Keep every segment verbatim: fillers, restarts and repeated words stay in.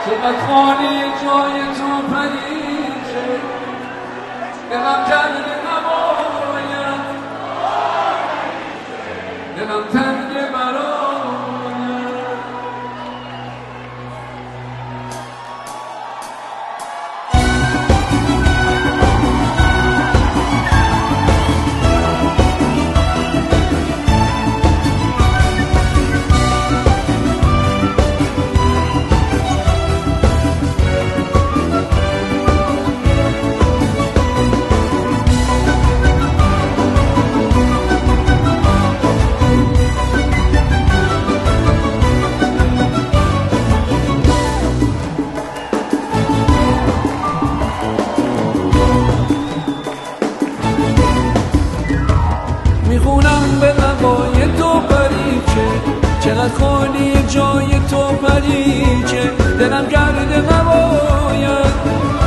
چقدر خالی جای تو پریشه، دلم کرده نباید، دلم تنگ براید. میخونم به نوای تو پریچه، چقدر خالی جای تو پریچه، دلم گرده نباید،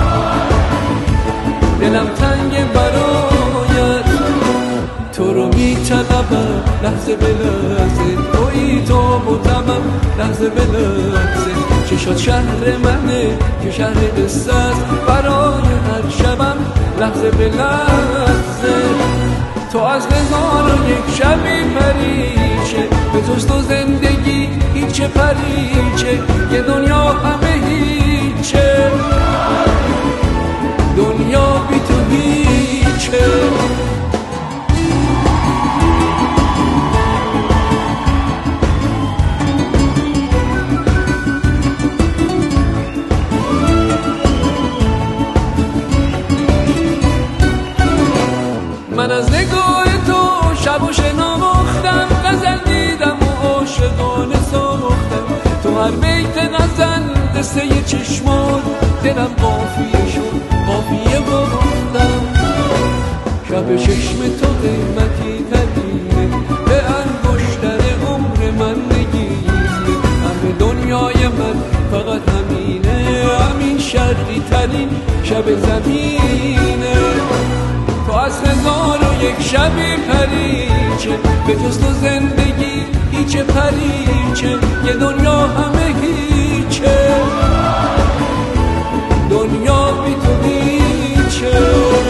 دلم تنگ برایت. تو رو میطلبم لحظه به لحظه، تویی تو مطمم لحظه به لحظه. چشات شهر منه که شهر قصه است، برای هر شبم لحظه به لحظه. تو از هزار و یک شبی پریچه، به جز تو زندگی هیچه پریچه، یه دنیا همه هیچه، دنیا بی تو هیچه. من از نگاه تو شب و شناختم، غزل دیدم و عاشقانه ساختم. تو هر بیت غزل قصه چشمات، دلم قافیه شد قافیه بردم. شب چشم تو قیمتی ترینه، به انگشتر عمر من نگیره. همه دنیای من فقط همینه، همین شرقی ترین شب زمینه. تو از هزار و یک شبی پریچه، به جز تو زندگی هیچه پریچه، یه دنیا همه هیچه، دنیا بی تو هیچه.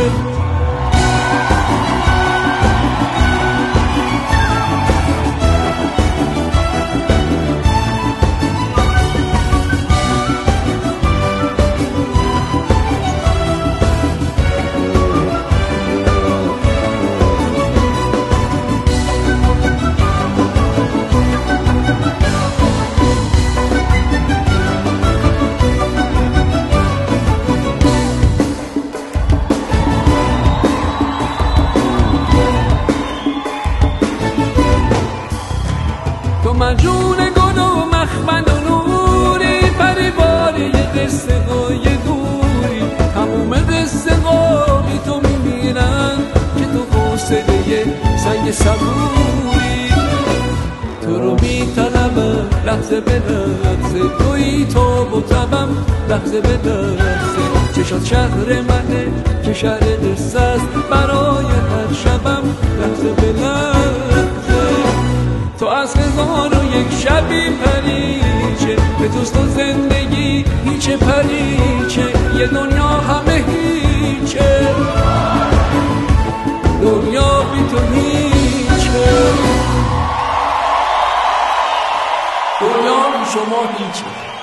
تو مجنون گل و مخمل و نوری، پریوار یه قصه های دوری. تموم قصه هایی تو میبینن که تو حوصله سنگ صبوری. تو رو میطلبم لحظه به لحظه، تویی تو مطمم لحظه به لحظه. چشات شهر منه که شهر قصه است، برای هر شبم لحظه به لحظه. تو از هزار و یک شبی پریچه، به جز تو زندگی هیچه پریچه، یه دنیا همه هیچه، دنیا بی تو هیچه، دنیا بی شما هیچه.